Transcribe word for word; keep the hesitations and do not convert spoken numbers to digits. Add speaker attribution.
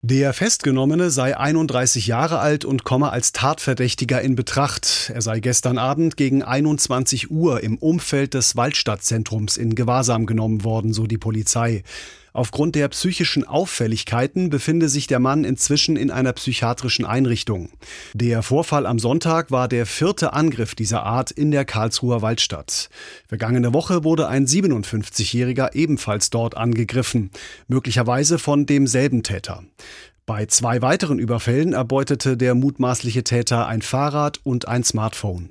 Speaker 1: Der Festgenommene sei einunddreißig Jahre alt und komme als Tatverdächtiger in Betracht. Er sei gestern Abend gegen einundzwanzig Uhr im Umfeld des Waldstadtzentrums in Gewahrsam genommen worden, so die Polizei. Aufgrund der psychischen Auffälligkeiten befinde sich der Mann inzwischen in einer psychiatrischen Einrichtung. Der Vorfall am Sonntag war der vierte Angriff dieser Art in der Karlsruher Waldstadt. Vergangene Woche wurde ein siebenundfünfzigjähriger ebenfalls dort angegriffen, möglicherweise von demselben Täter. Bei zwei weiteren Überfällen erbeutete der mutmaßliche Täter ein Fahrrad und ein Smartphone.